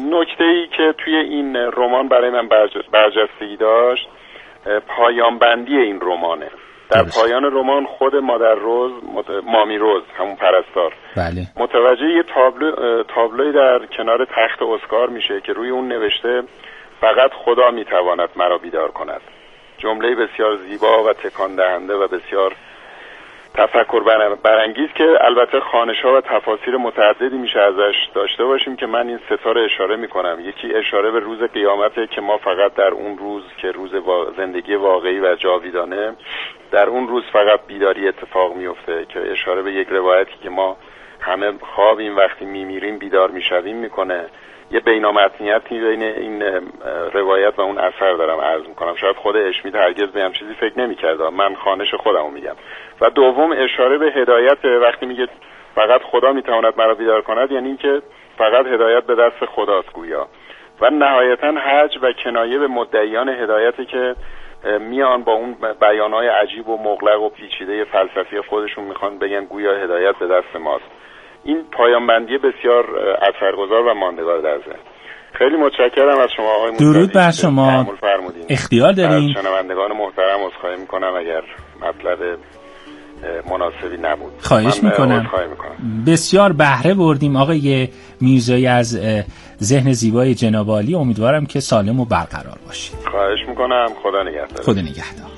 نکته‌ای که توی این رمان برای من برجستگی داشت پایان بندی این رمانه. در پایان رمان خود مادر روز، مامی روز، همون پرستار، بله، متوجه یه تابلوی در کنار تخت اسکار میشه که روی اون نوشته فقط خدا میتواند مرا بیدار کند. جمله بسیار زیبا و تکان دهنده و بسیار تفکر برانگیز که البته خوانش‌ها و تفاسیر متعددی میشه ازش داشته باشیم که من این ستاره اشاره میکنم. یکی اشاره به روز قیامته که ما فقط در اون روز که روز زندگی واقعی و جاویدانه، در اون روز فقط بیداری اتفاق میفته، که اشاره به یک روایتی که ما همه خوابیم وقتی میمیریم بیدار میشویم میکنه. یه بینامتنیتی بین این روایت و اون اثر دارم عرض میکنم. شاید خود اشمیت هرگز به هم چیزی فکر نمی‌کرد، من خوانش خودمو میگم. و دوم اشاره به هدایت، وقتی میگه فقط خدا میتواند مرا بیدار کند، یعنی اینکه فقط هدایت به دست خداست گویا. و نهایتا حج و کنایه به مدعیان هدایتی که میان با اون بیانهای عجیب و مغلق و پیچیده فلسفی خودشون میخوان بگن گویا هدایت به دست ماست. این پایان بندی بسیار اثرگذار و ماندگار در ذهن. خیلی متشکرم از شما آقای مصطفی. درود بر شما. اختیار دارین. از شنوندگان محترم عذرخواهی میکنم اگر مطلب مناسبی نبود. خواهش میکنم. بسیار بهره بردیم آقای میرزایی از ذهن زیبای جناب عالی. امیدوارم که سالم و برقرار باشید. خواهش میکنم. خدا نگهدار. خدا نگهدار.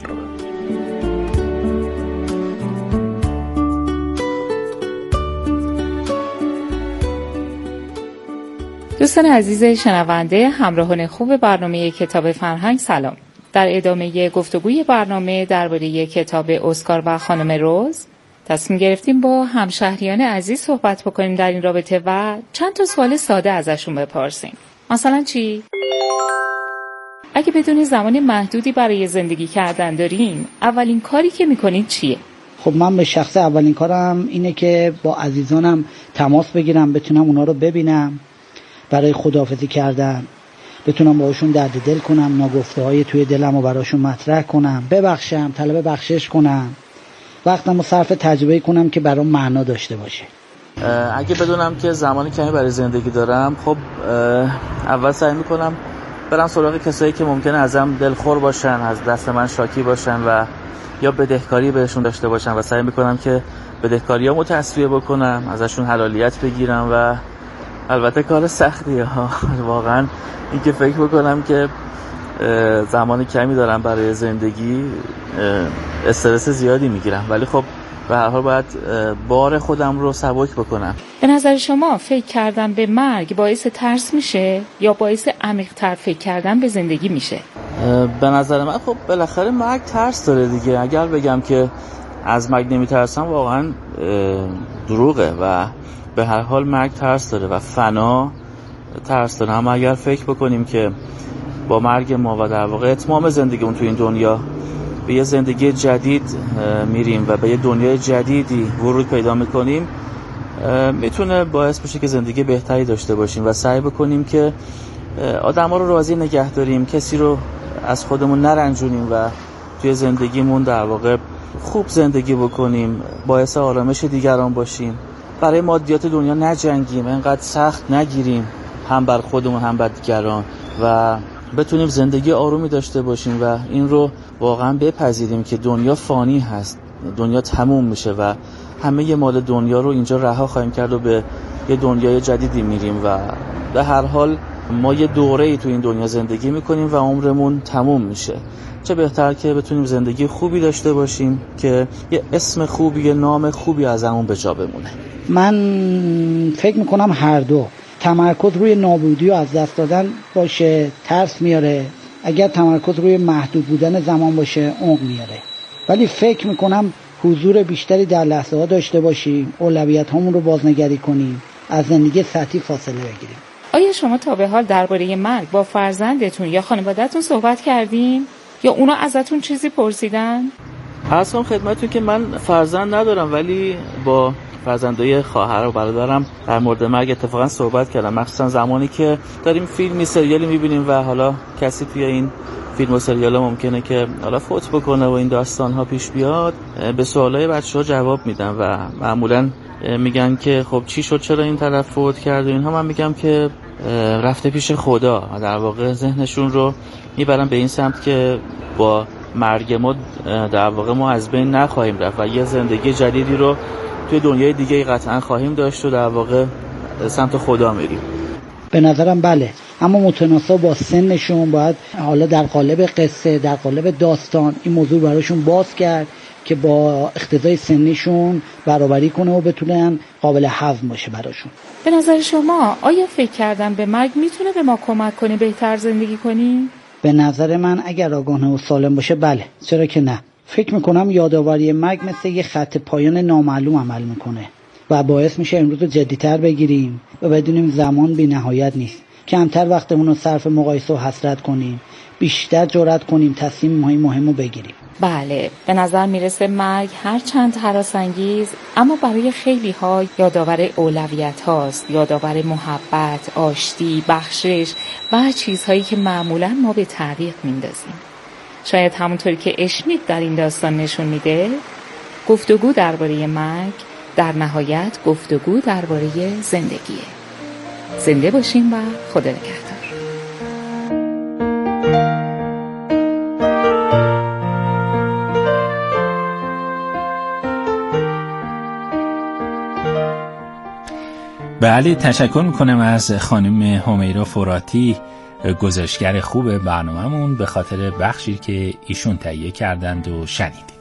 دوستان عزیز شنونده، همراهان خوب برنامه کتاب فرهنگ، سلام. در ادامه گفتگوی برنامه درباره کتاب اسکار و خانم روز تصمیم گرفتیم با همشهریان عزیز صحبت بکنیم در این رابطه و چند تا سوال ساده ازشون بپرسیم. مثلا چی؟ اگه بدون زمان محدودی برای زندگی کردن دارین، اولین کاری که میکنین چیه؟ خب من به شخص اولین کارم اینه که با عزیزانم تماس بگیرم، بتونم اونا رو ببینم، برای خداحافظی کردن بتونم باهاشون درد دل کنم، ناگفته‌های توی دلم رو براشون مطرح کنم، ببخشم، طلب بخشش کنم، وقتم رو صرف تجربه کنم که برام معنا داشته باشه. اگه بدونم که زمانی کمی برای زندگی دارم، خب اول سعی میکنم برم سراغ کسایی که ممکنه ازم دلخور باشن، از دست من شاکی باشن و یا بدهکاری بهشون داشته باشن و سعی میکنم که بدهکاریامو تسویه بکنم، ازشون حلالیت بگیرم. و البته کار سختیه ها واقعا، این که فکر بکنم که زمان کمی دارم برای زندگی، استرس زیادی میگیرم، ولی خب به هر حال باید بار خودم رو سبک بکنم. به نظر شما فکر کردن به مرگ باعث ترس میشه یا باعث عمیق‌تر فکر کردن به زندگی میشه؟ به نظر من خب بالاخره مرگ ترس داره دیگه. اگر بگم که از مرگ نمیترسم واقعا دروغه و به هر حال مرگ ترس داره و فنا ترس داره. اما اگر فکر بکنیم که با مرگ ما و در واقع اتمام زندگیمون تو این دنیا به یه زندگی جدید میریم و به یه دنیای جدیدی ورود پیدا میکنیم، میتونه باعث بشه که زندگی بهتری داشته باشیم و سعی بکنیم که آدما رو راضی نگه داریم، کسی رو از خودمون نرنجونیم و توی زندگیمون در واقع خوب زندگی بکنیم، باعث آرامش دیگران باشیم، برای مادیات دنیا نجنگیم، انقدر سخت نگیریم هم بر خودمون هم بر دیگران و بتونیم زندگی آرومی داشته باشیم و این رو واقعا بپذیریم که دنیا فانی هست، دنیا تموم میشه و همه ی مال دنیا رو اینجا رها خواهیم کرد و به یه دنیای جدیدی میریم و به هر حال ما یه دوره‌ای تو این دنیا زندگی میکنیم و عمرمون تموم میشه. چه بهتر که بتونیم زندگی خوبی داشته باشیم که یه اسم خوبی، یه نام خوبی از همون به جا بمونه. من فکر میکنم هر دو. تمرکز روی نابودی و از دست دادن باشه ترس میاره، اگر تمرکز روی محدود بودن زمان باشه عمق میاره. ولی فکر میکنم حضور بیشتری در لحظه ها داشته باشیم، اولویت هامون رو بازنگری کنیم، از زندگی سطحی فاصله بگیریم. آیا شما تا به حال درباره مرگ با فرزندتون یا خانواده‌تون صحبت کردین؟ یا اونا ازتون چیزی پرسیدن؟ اصلا خدمتتون که من فرزند ندارم، ولی با فرزندای خواهر و برادرم در مورد مرگ اتفاقا صحبت کردم، مخصوصا زمانی که داریم فیلمی سریالی میبینیم و حالا کسی توی این فیلم و سریال ممکنه که حالا فوت بکنه و این داستان ها پیش بیاد، به سوالای بچه‌ها جواب میدم و معمولا میگن که خب چی شد، چرا این طرف فوت کرد و اینها. من میگم که رفته پیش خدا و در واقع ذهنشون رو میبرن به این سمت که با مرگ ما در واقع ما از بین نخواهیم رفت و یه زندگی جدیدی رو توی دنیای دیگه قطعا خواهیم داشت و در واقع سمت خدا میریم. به نظرم بله، اما متناسب با سنشون باید حالا در قالب قصه، در قالب داستان این موضوع براشون باز کرد که با اقتضای سنیشون برابری کنه و بتونن قابل هضم باشه براشون. به نظر شما آیا فکر کردن به مرگ میتونه به ما کمک کنه بهتر زندگی کنیم؟ به نظر من اگر آگاهانه و سالم باشه بله، چرا که نه. فکر میکنم یادآوری مرگ مثل یه خط پایان نامعلوم عمل میکنه و باعث میشه امروز رو جدی‌تر بگیریم و بدونیم زمان بی نهایت نیست. کمتر وقتمون رو صرف مقایسه و حسرت کنیم، بیشتر جرأت کنیم تصمیم مهم رو بگیریم. بله، به نظر میرسه مرگ هر چند هراس‌انگیز اما برای خیلی ها یادآور اولویت هاست، یادآور محبت، آشتی، بخشش و چیزهایی که معمولا ما به تعویق میندازیم. شاید همونطوری که اشمیت در این داستان نشون میده، گفتگو درباره مرگ در نهایت گفتگو درباره زندگیه. زنده باشیم و خدا نگهدار. بله، تشکر میکنم از خانم همیرا فراتی، گزارشگر خوب برنامه‌مون، به خاطر بخشی که ایشون تهیه کردند و شنیدید.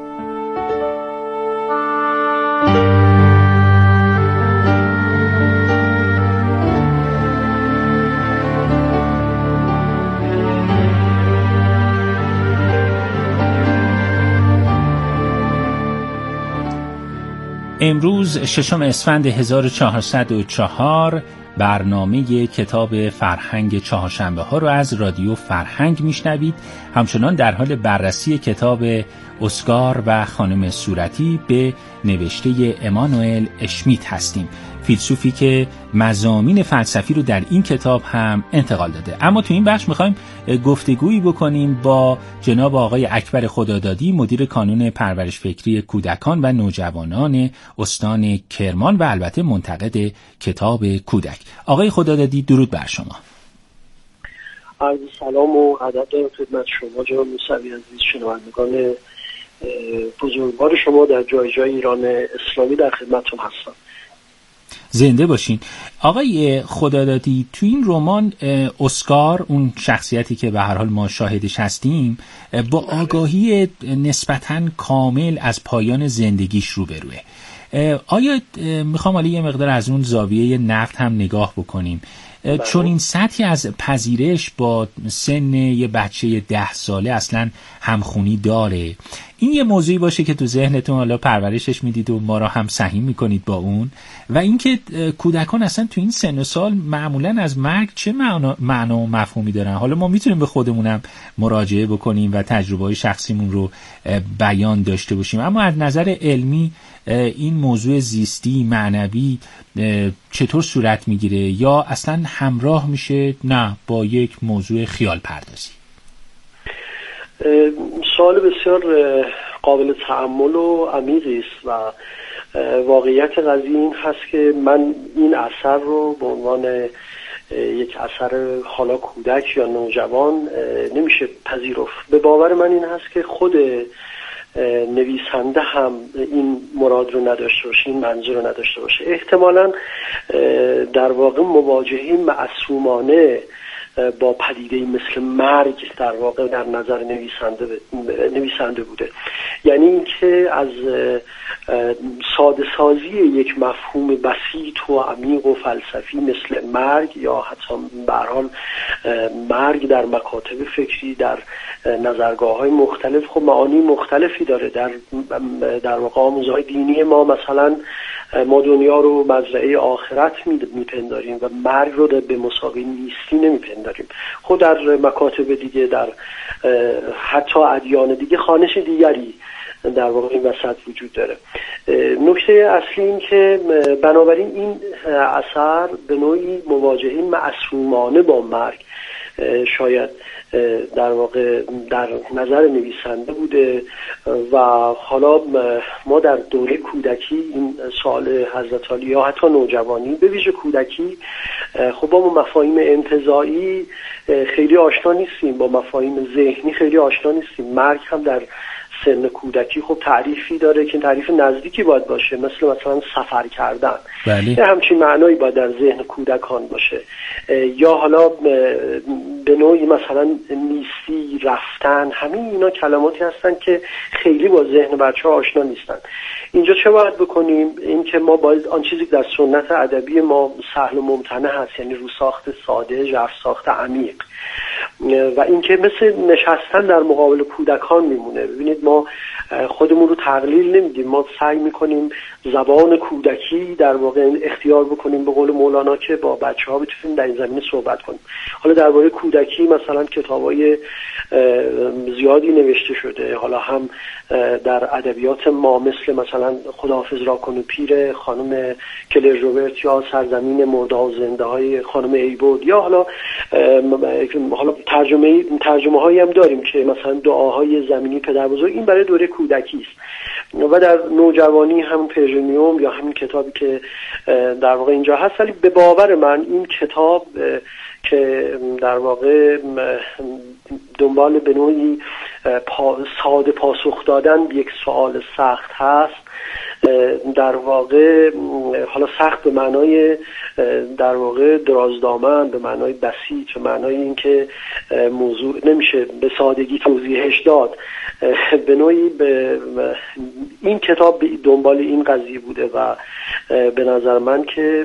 امروز 6 اسفند 1404 برنامه کتاب فرهنگ چهارشنبه ها رو از رادیو فرهنگ میشنوید. همچنان در حال بررسی کتاب اسکار و خانم صورتی به نوشته امانوئل اشمیت هستیم، فیلسوفی که مضامین فلسفی رو در این کتاب هم انتقال داده. اما تو این بخش میخوایم گفتگویی بکنیم با جناب آقای اکبر خدادادی، مدیر کانون پرورش فکری کودکان و نوجوانان استان کرمان و البته منتقد کتاب کودک. آقای خدادادی، درود بر شما. عرض سلام و ادب دارم خدمت شما جناب موسوی عزیز، شنوندگان بزرگوار شما در جای جای ایران اسلامی در خدمتتون هستم. زنده باشین. آقای خدادادی، تو این رمان اسکار، اون شخصیتی که به هر حال ما شاهدش هستیم، با آگاهی نسبتاً کامل از پایان زندگیش روبروه. آیا میخوام حالا یه مقدار از اون زاویه نقد هم نگاه بکنیم؟ چون این سطحی از پذیرش با سن یه بچه 10 ساله اصلا همخونی داره. این یه موضوعی باشه که تو ذهنتون حالا پرورشش میدید و ما را هم سهیم میکنید با اون، و اینکه کودکان اصلا تو این سن و سال معمولا از مرگ چه معنا و مفهومی دارن. حالا ما میتونیم به خودمونم مراجعه بکنیم و تجربه‌های شخصیمون رو بیان داشته باشیم، اما از نظر علمی این موضوع زیستی معنوی چطور صورت میگیره، یا اصلا همراه میشه نه با یک موضوع خیال پردازی؟ سوال بسیار قابل تأمل و عمیقی است و واقعیت قضیه این هست که من این اثر رو به عنوان یک اثر حالا کودک یا نوجوان نمیشه پذیرفت. به باور من این هست که خود نویسنده هم این مراد رو نداشته باشه، این منظور رو نداشته باشه. احتمالاً در واقع مواجهه معصومانه با پدیده مثل مرگ در واقع در نظر نویسنده بوده. یعنی اینکه از ساده سازی یک مفهوم بسیط و عمیق و فلسفی مثل مرگ، یا حتی به هر حال مرگ در مکاتب فکری در نظرگاه‌های مختلف خب معانی مختلفی داره. در واقع آموزهای دینی ما مثلا ما دنیا رو مزرعه آخرت میپنداریم و مرگ رو به مساوی نیستی نمیپنداریم. خود در مکاتب دیگه، در حتی ادیان دیگه خانش دیگری در واقع این وسط وجود داره. نکته اصلی این که بنابراین این اثر به نوعی مواجهه معصومانه با مرگ شاید در واقع در نظر نویسنده بوده. و حالا ما در دوره کودکی این سوال حضرت علی یا حتی نوجوانی به ویژه کودکی خب با مفاهیم انتزاعی خیلی آشنا نیستیم، با مفاهیم ذهنی خیلی آشنا نیستیم. مرگ هم در سن کودکی خب تعریفی داره که تعریف نزدیکی باید باشه، مثلا سفر کردن. بله. همچین معنایی باید در ذهن کودکان باشه. یا حالا به نوعی مثلا نیستی، رفتن، همین اینا کلماتی هستن که خیلی با ذهن بچه‌ها آشنا نیستن. اینجا چه باید بکنیم؟ این که ما باید آن چیزی که در سنت ادبی ما سهل و ممتنع هست، یعنی روساخت ساده، ژرف ساخت عمیق، و اینکه مثل نشستن در مقابل کودکان میمونه. ببینید ما خودمون رو تقلیل نمیدیم، ما سعی میکنیم زبان کودکی در واقع اختیار بکنیم، به قول مولانا که با بچه‌ها بتونیم در این زمینه صحبت کنیم. حالا درباره کودکی مثلا کتابای زیادی نوشته شده، حالا هم در ادبیات ما مثلا خداحافظ را کن و پیر خانم کلر روبرت، یا سرزمین مرده و زنده های خانم ایبود، یا حالا ترجمه هایی هم داریم که مثلا دعاهای زمینی پدر بزرگ، این برای دوره کودکی است. و در نوجوانی هم پرژنیوم یا همین کتابی که در واقع اینجا هست. ولی به باور من این کتاب که در واقع دنبال به نوعی ساده پاسخ دادن به یک سوال سخت هست، در واقع حالا سخت به معنای در واقع درازدامن، به معنای بسیط، به معنای اینکه موضوع نمیشه به سادگی توضیحش داد، به نوعی این کتاب دنبال این قضیه بوده. و به نظر من که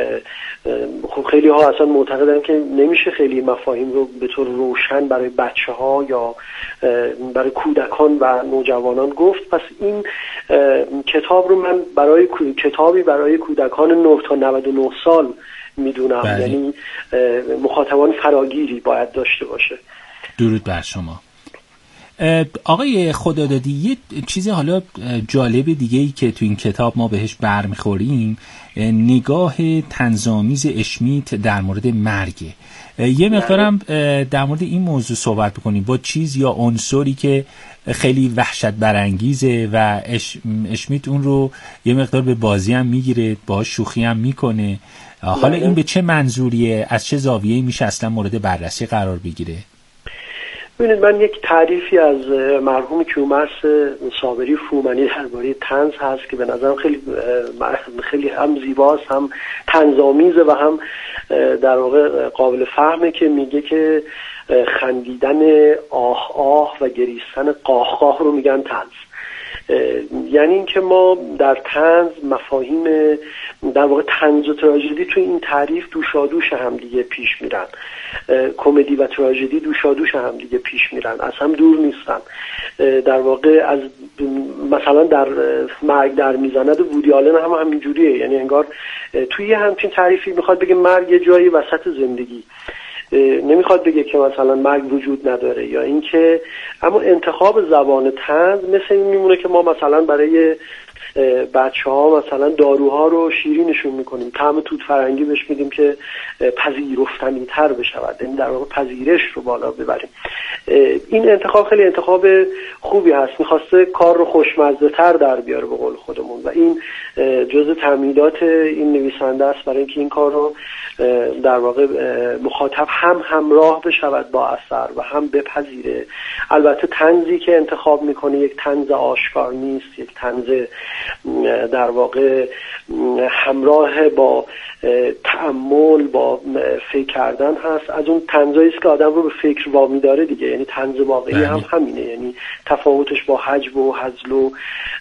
خب خیلی ها اصلا معتقدن که نمیشه خیلی مفاهیم رو به طور روشن برای بچه ها یا برای کودکان و نوجوانان گفت. پس این کتاب رو من کتابی برای کودکان 9 تا 99 سال میدونم. یعنی مخاطبان فراگیری باید داشته باشه. درود بر شما. آقای خدادادی، یه چیز حالا جالب دیگه‌ای که تو این کتاب ما بهش برمیخوریم نگاه طنزآمیز اشمیت در مورد مرگه. یه مقدارم در مورد این موضوع صحبت بکنیم، با چیز یا عنصری که خیلی وحشت برانگیزه و اشمیت اون رو یه مقدار به بازی هم میگیره، باهاش شوخی هم میکنه. حالا این به چه منظوریه، از چه زاویه‌ای میشه اصلا مورد بررسی قرار بگیره؟ ببینید من یک تعریفی از مرحوم کیومرث صابری فرومنی درباره طنز هست که به نظرم خیلی هم زیباست، هم طنزآمیزه و هم در واقع قابل فهمه، که میگه که خندیدن آه آه و گریستن قاه قاه رو میگن طنز. یعنی اینکه ما در طنز مفاهیم در واقع طنز و تراژدی تو این تعریف دوشادوش هم دیگه پیش میرن، کمدی و تراژدی دوشادوش هم دیگه پیش میرن، از هم دور نیستن. در واقع از مثلا در مرگ در میزند و وودی آلن هم همینجوریه، یعنی انگار توی همچین تعریفی میخواد بگه مرگ یه جایی وسط زندگی، نمیخواد بگه که مثلا مرگ وجود نداره یا اینکه. اما انتخاب زبان طنز مثل این میمونه که ما مثلا برای بچه‌ها مثلا داروها رو شیرینشون میکنیم، طعم توت فرنگی بهش میدیم که پذیرفتنی تر بشود، یعنی در واقع پذیرش رو بالا ببریم. این انتخاب خیلی انتخاب خوبی هست، میخواسته کار رو خوشمزه تر در بیاره به قول خودمون، و این جزء تمهیدات این نویسنده است برای اینکه این کار رو در واقع مخاطب هم همراه بشود با اثر و هم بپذیره. البته طنزی که انتخاب میکنه یک طنز آشکار نیست، یک طنز در واقع همراه با تأمل، با فکر کردن هست. از اون طنزایی است که آدم رو به فکر وامی داره دیگه، یعنی طنز واقعی هم همینه، یعنی تفاوتش با حجب و هزل و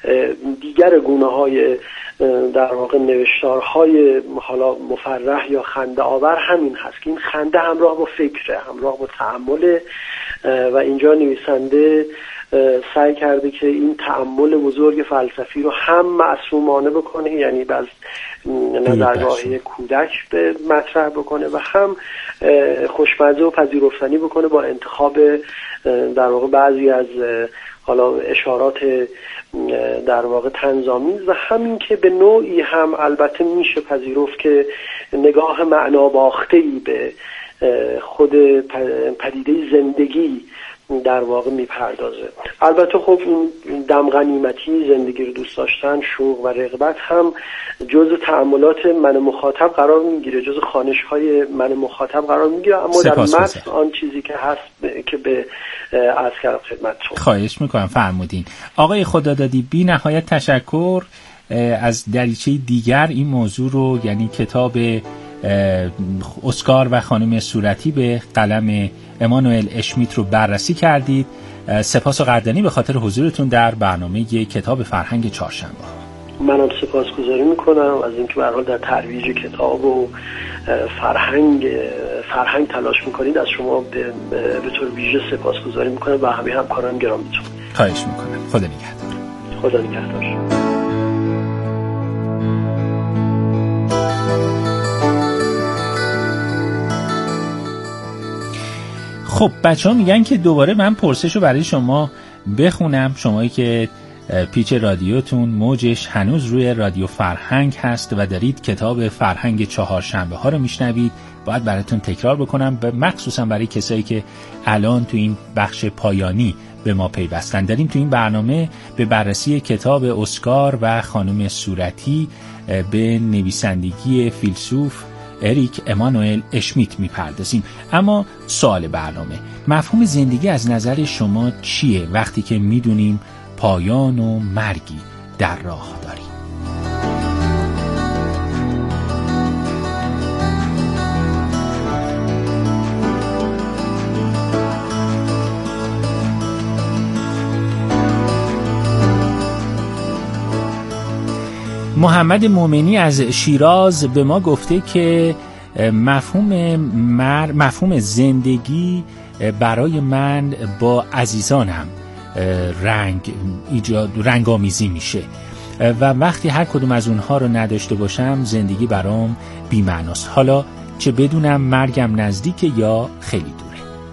دیگر گونه‌های در واقع نوشتارهای حالا مفرح یا خنده آور همین هست که این خنده همراه با فکره، همراه با تأمل. و اینجا نویسنده سعی کرده که این تأمل بزرگ فلسفی رو هم معصومانه بکنه، یعنی از نظرگاه کودک به مطرح بکنه، و هم خوشمزه و پذیرفتنی بکنه با انتخاب در واقع بعضی از حالا اشارات در واقع طنزآمیز، و همین که به نوعی هم البته میشه پذیرفت که نگاه معنا باخته‌ای به خود پدیده زندگی در واقع میپردازه. البته خب این دم غنیمتی، زندگی رو دوست داشتن، شوق و رغبت هم جزء تأملات من مخاطب قرار میگیره، جزء خوانش‌های من مخاطب قرار میگیره، اما در متن آن چیزی که هست که به عرض کردم خدمتتون. خواهش میکنم فرمودین. آقای خدادادی، بی نهایت تشکر از دریچه دیگر این موضوع رو، یعنی کتاب اسکار و خانم صورتی به قلم امانوئل اشمیت رو بررسی کردید. سپاس و قدردانی به خاطر حضورتون در برنامه کتاب فرهنگ چهارشنبه. منم سپاسگزاری میکنم از اینکه به هر حال در ترویج کتاب و فرهنگ تلاش میکنید. از شما به طور ویژه سپاسگزاری میکنم و همه همکاران گرامیتون. خواهش میکنم. خدا نگهدار. خدا نگهدار. خب بچه‌ها میگن که دوباره من پرسشو برای شما بخونم. شمایی که پیچ رادیوتون موجش هنوز روی رادیو فرهنگ هست و دارید کتاب فرهنگ چهارشنبه ها رو میشنوید، باید براتون تکرار بکنم، مخصوصا برای کسایی که الان تو این بخش پایانی به ما پیوستن. داریم تو این برنامه به بررسی کتاب اسکار و خانم صورتی به نویسندگی فیلسوف اریک امانوئل اشمیت میپردازیم. اما سوال برنامه، مفهوم زندگی از نظر شما چیه وقتی که میدونیم پایان و مرگی در راه داریم؟ محمد مومنی از شیراز به ما گفته که مفهوم زندگی برای من با عزیزانم رنگامیزی میشه و وقتی هر کدوم از اونها رو نداشته باشم زندگی برام بی‌معناست، حالا چه بدونم مرگم نزدیکه یا خیلی دوره.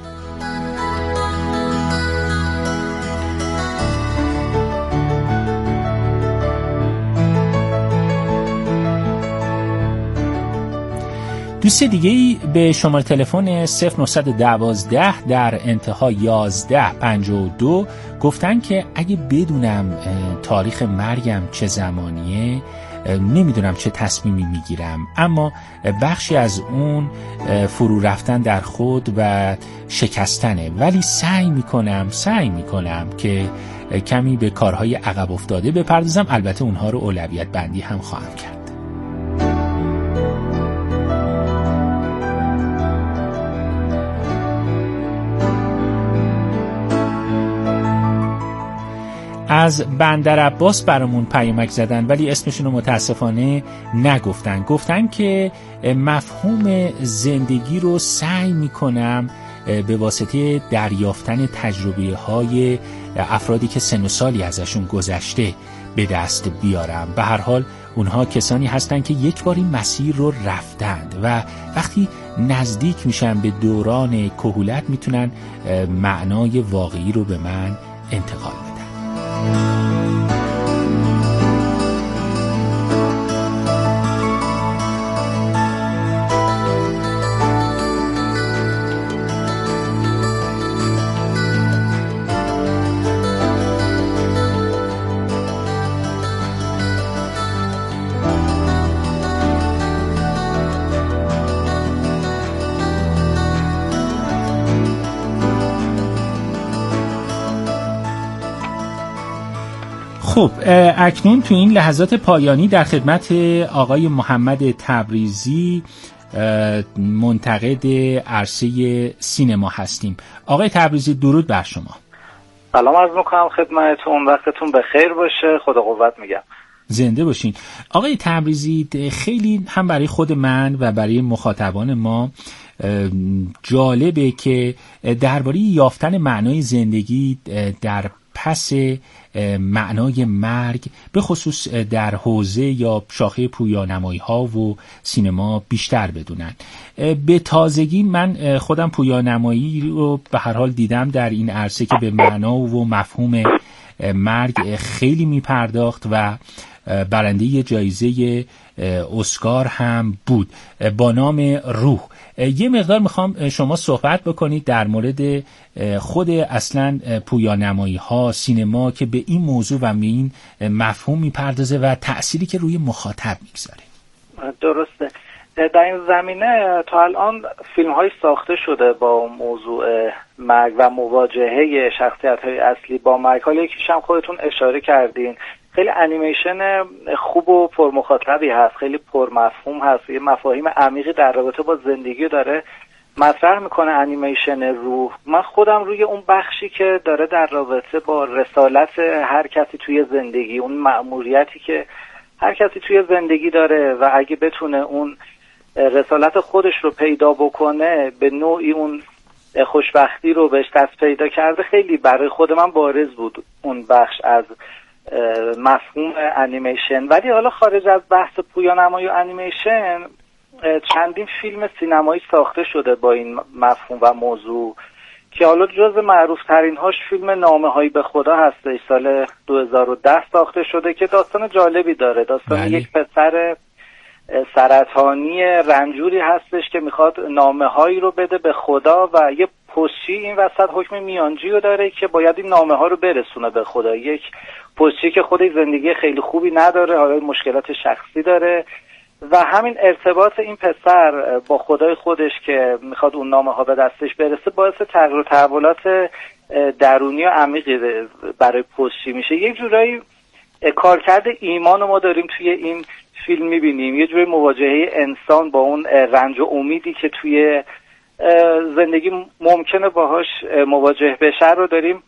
دوست دیگه‌ای به شماره تلفن 0912 در انتها 1152 گفتن که اگه بدونم تاریخ مرگم چه زمانیه نمیدونم چه تصمیمی میگیرم، اما بخشی از اون فرو رفتن در خود و شکستنه، ولی سعی میکنم که کمی به کارهای عقب افتاده بپردازم. البته اونها رو اولویت بندی هم خواهم کرد. از بندر عباس برامون پیامک زدن ولی اسمشون رو متاسفانه نگفتن. گفتن که مفهوم زندگی رو سعی میکنم به واسطه دریافتن تجربه های افرادی که سن و سالی ازشون گذشته به دست بیارم. به هر حال اونها کسانی هستن که یک بار این مسیر رو رفتند و وقتی نزدیک میشن به دوران کهولت میتونن معنای واقعی رو به من انتقال بدن. خب اکنون تو این لحظات پایانی در خدمت آقای محمد تبریزی منتقد عرصه سینما هستیم. آقای تبریزی درود بر شما. سلام عرض میکنم خدمتتون، وقتتون بخیر باشه، خدا قوت میگم. زنده باشین. آقای تبریزی، خیلی هم برای خود من و برای مخاطبان ما جالبه که درباره یافتن معنای زندگی در پس معنای مرگ به خصوص در حوزه یا شاخه پویانمایی ها و سینما بیشتر بدونن. به تازگی من خودم پویانمایی رو به هر حال دیدم در این عرصه که به معنا و مفهوم مرگ خیلی میپرداخت و برنده جایزه اسکار هم بود با نام روح. یه مقدار میخوام شما صحبت بکنید در مورد خود اصلا پویانمایی ها، سینما که به این موضوع و به این مفهوم میپردازه و تأثیری که روی مخاطب میگذاره. درسته. در این زمینه تا الان فیلم های ساخته شده با موضوع مرگ و مواجهه شخصیت های اصلی با مرگ. حالا یکیش هم خودتون اشاره کردین، خیلی انیمیشن خوب و پرمخاطبی هست، خیلی پرمفهوم هست، یه مفاهیم عمیقی در رابطه با زندگی داره مطرح میکنه انیمیشن روح. من خودم روی اون بخشی که داره در رابطه با رسالت هر کسی توی زندگی، اون مأموریتی که هر کسی توی زندگی داره و اگه بتونه اون رسالت خودش رو پیدا بکنه به نوعی اون خوشبختی رو بهش دست پیدا کرده، خیلی برای خود من بارز بود اون بخش از مفهوم انیمیشن. ولی حالا خارج از بحث پویانمایی و انیمیشن چندین فیلم سینمایی ساخته شده با این مفهوم و موضوع که حالا جز معروف ترین هاش فیلم نامه هایی به خدا هستش، سال 2010 ساخته شده که داستان جالبی داره. داستان یک پسر سرطانی رنجوری هستش که میخواد نامه هایی رو بده به خدا و یه پستچی این وسط حکم میانجی رو داره که باید این نامه ها رو برسونه به خدا. یک پستچی که خودش زندگی خیلی خوبی نداره، حالا مشکلات شخصی داره و همین ارتباط این پسر با خدای خودش که میخواد اون نامه ها به دستش برسه باعث تغییر و تحولات درونی و عمیقی برای پستچی میشه. یک جورایی کارکرد ایمان ما داریم توی این فیلم میبینیم، یه جوری مواجهه انسان با اون رنج و امیدی که توی زندگی ممکنه باهاش مواجه بشه رو داریم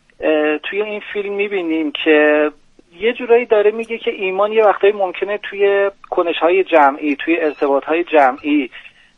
توی این فیلم میبینیم که یه جورایی داره میگه که ایمان یه وقتایی ممکنه توی کنش‌های جمعی، توی ارتباط‌های جمعی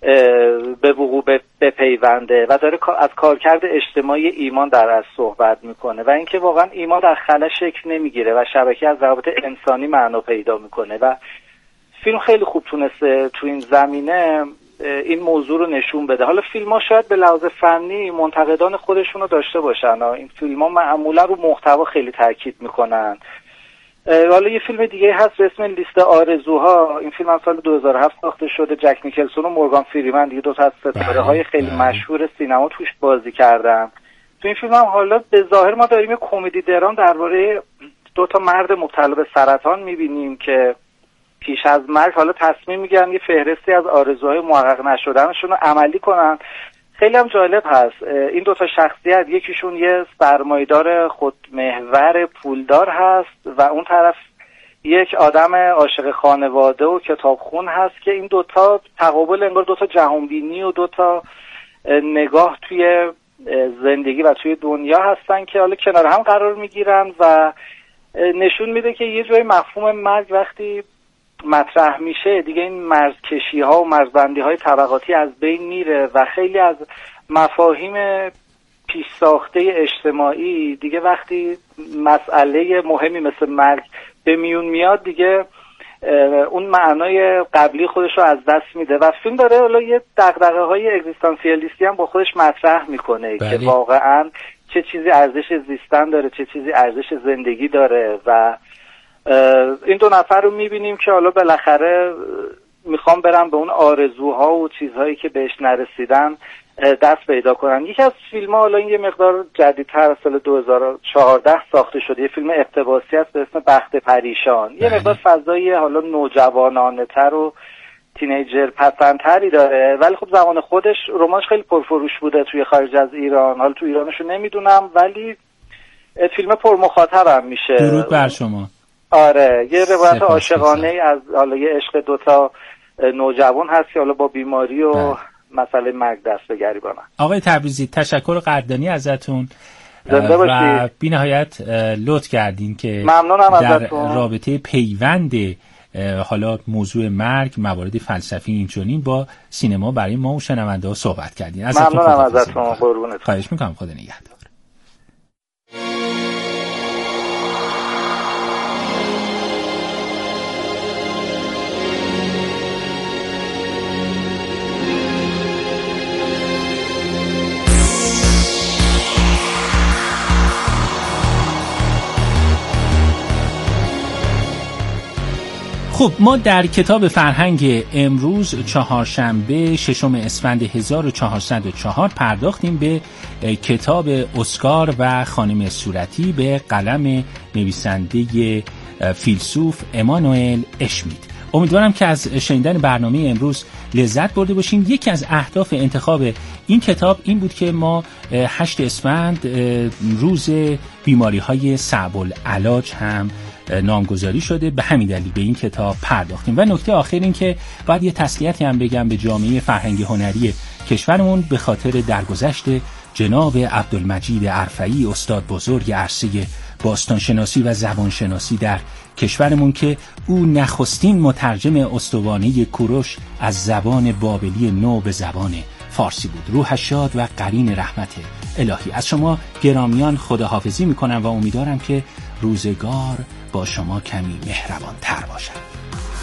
به وقوع بپیونده و داره از کارکرد اجتماعی ایمان در از صحبت میکنه و اینکه واقعا ایمان در خلا شکل نمیگیره و شبکه از روابط انسانی معنا پیدا میکنه و فیلم خیلی خوب تونسته تو این زمینه این موضوع رو نشون بده. حالا فیلم‌ها شاید به لحاظ فنی منتقدان خودشون رو داشته باشن، این فیلم‌ها معمولا رو محتوا خیلی تاکید میکنن. حالا یه فیلم دیگه هست به اسم لیست آرزوها، این فیلم هم سال 2007 ساخته شده، جک نیکلسون و مورگان فریمن دیگه دو تا از ستاره‌های خیلی مشهور سینما توش بازی کردن. تو این فیلم هم حالا به ظاهر ما داریم یه کمدی درام درباره دو تا مرد مبتلا به سرطان می‌بینیم که پیش از مرگ حالا تصمیم میگیرن یه فهرستی از آرزوهای محقق نشدنشون رو عملی کنن. خیلی هم جالب هست این دو تا شخصیت، یکیشون یه سرمایه‌دار خودمحور پولدار هست و اون طرف یک آدم عاشق خانواده و کتابخون هست که این دوتا تقابل انگار دوتا جهانبینی و دوتا نگاه توی زندگی و توی دنیا هستن که حالا کنار هم قرار میگیرن و نشون میده که یه جای مفهوم مرگ وقتی مطرح میشه دیگه این مرزکشی ها و مرزبندی های طبقاتی از بین میره و خیلی از مفاهیم پیش ساخته اجتماعی دیگه وقتی مسئله مهمی مثل مرگ به میون میاد دیگه اون معنای قبلی خودش رو از دست میده و فیلم داره حالا یه دغدغه های اگزیستانسیالیستی هم با خودش مطرح میکنه که واقعا چه چیزی ارزش زیستن داره، چه چیزی ارزش زندگی داره و این دو نفر رو میبینیم که حالا بالاخره میخوام برن به اون آرزوها و چیزهایی که بهش نرسیدن دست پیدا کنن. یکی از فیلم ها حالا این یه مقدار جدیدتر سال 2014 ساخته شده، یه فیلم اقتباسی است به اسم بخت پریشان. یه مقدار فضایی حالا نوجوانانه تر و تینیجر پسندتری داره ولی خب زمان خودش رمانش خیلی پرفروش بوده توی خارج از ایران، حالا تو ایرانشو نمیدونم ولی فیلم پرمخاطب هم میشه. درود بر شما. آره یه روایت عاشقانه از حالا یه عشق دوتا نوجوان هست که حالا با بیماری و مسئله مرگ دست به گریبانن. آقای تبریزی تشکر قدردانی ازتون و بی نهایت لطف کردین که ممنونم در ازتون. رابطه پیوند حالا موضوع مرگ، موارد فلسفی اینچنین با سینما برای ما و شنونده ها صحبت کردین. ممنونم ازتون. قربونتون. خواهش میکنم. خدا نگهدار. خب ما در کتاب فرهنگ امروز چهارشنبه 6 اسفند 1404 پرداختیم به کتاب اسکار و خانم صورتی به قلم نویسنده فیلسوف امانوئل اشمیت. امیدوارم که از شنیدن برنامه امروز لذت برده باشین. یکی از اهداف انتخاب این کتاب این بود که ما 8 اسفند روز بیماری‌های صعب العلاج هم نامگذاری شده، به همین دلیل به این کتاب پرداختیم. و نکته آخر این که باید یه تسلیتی هم بگم به جامعه فرهنگی هنری کشورمون به خاطر درگذشت جناب عبدالمجید عرفئی، استاد بزرگ عرصه باستانشناسی و زبانشناسی در کشورمون که او نخستین مترجم استوانه کوروش از زبان بابلی نو به زبان فارسی بود. روحش شاد و قرین رحمت الهی. از شما گرامیان خداحافظی میکنم و امیدوارم که روزگار با شما کمی مهربان تر باشد.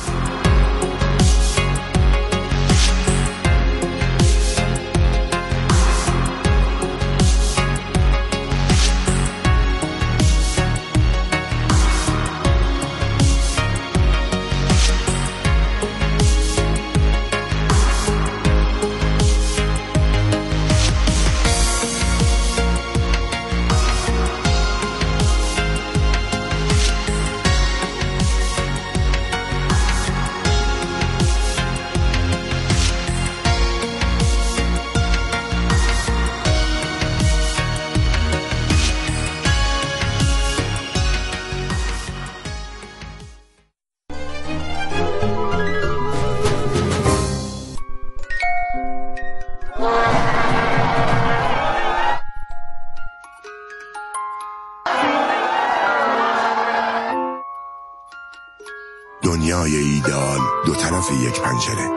دنیای ایدئال دو طرف یک پنجره.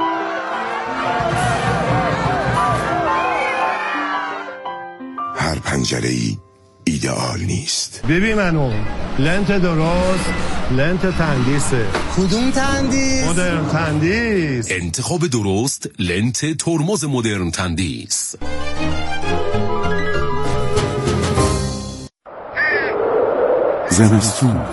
هر پنجره‌ای ایدئال نیست. ببین منو لنت درست، لنت تندیسه. کدوم تندیس؟ مدرن تندیس. انتخاب درست لنت ترمز مدرن تندیس. زمستون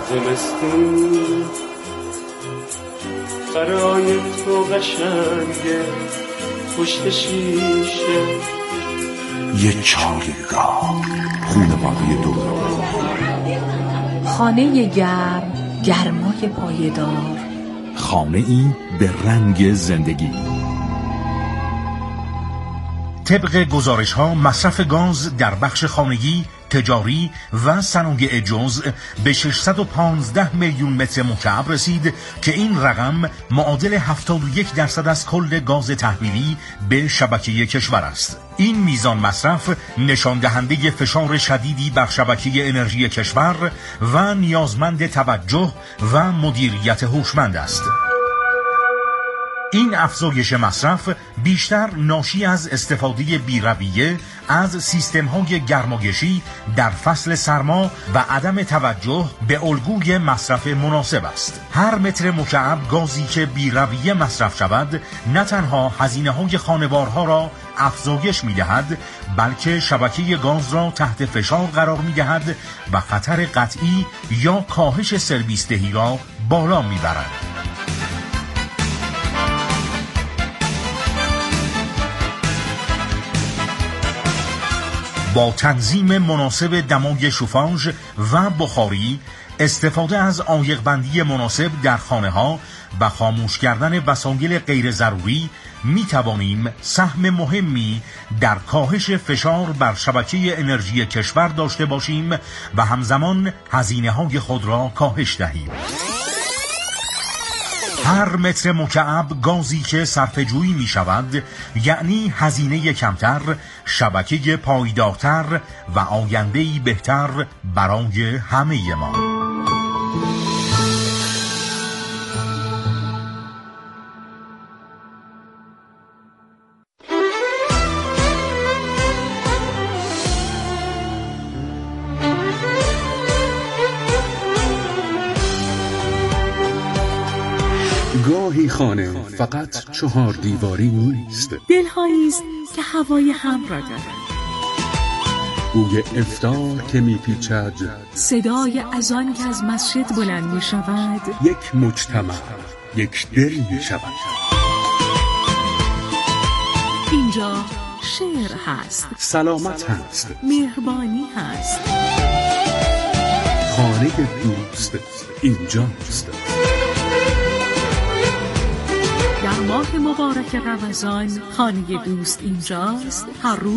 برای تو قشنگه پشت شیشه، یه چارگاه خونواده دور، خانه گرم، گرمای پایدار، خانه ای به رنگ زندگی. طبق گزارش ها مصرف گاز در بخش خانگی، تجاری و صنایع جزء به 615 میلیون متر مکعب رسید که این رقم معادل 71% از کل گاز تحویلی به شبکه کشور است. این میزان مصرف نشان دهنده فشار شدیدی بر شبکه انرژی کشور و نیازمند توجه و مدیریت هوشمند است. این افزایش مصرف بیشتر ناشی از استفاده بی‌رویه از سیستم‌های گرمایشی در فصل سرما و عدم توجه به الگوی مصرف مناسب است. هر متر مکعب گازی که بی‌رویه مصرف شود نه تنها هزینه‌های خانوارها را افزایش می‌دهد، بلکه شبکه گاز را تحت فشار قرار می‌دهد و خطر قطعی یا کاهش سرویس دهی را بالا می‌برد. با تنظیم مناسب دمای شوفاژ و بخاری، استفاده از عایق‌بندی مناسب در خانه‌ها و خاموش کردن وسایل غیر ضروری می توانیم سهم مهمی در کاهش فشار بر شبکه انرژی کشور داشته باشیم و همزمان هزینه‌های خود را کاهش دهیم. هر متر مکعب گازی که صرفه‌جویی می شود یعنی هزینه کمتر، شبکه پایدارتر و آینده‌ای بهتر برای همه ما. گاهی خانه فقط 4 دیواری نیست، دل‌هایی است که هوای هم را دارد. بوی افطار که میپیچد، صدای اذان که از مسجد بلند میشود، یک مجتمع یک دل می شود. اینجا شعر هست، سلامت هست، مهربانی هست. خانه دوست اینجاست. در ماه مبارک رمضان خانه دوست اینجاست. هر روز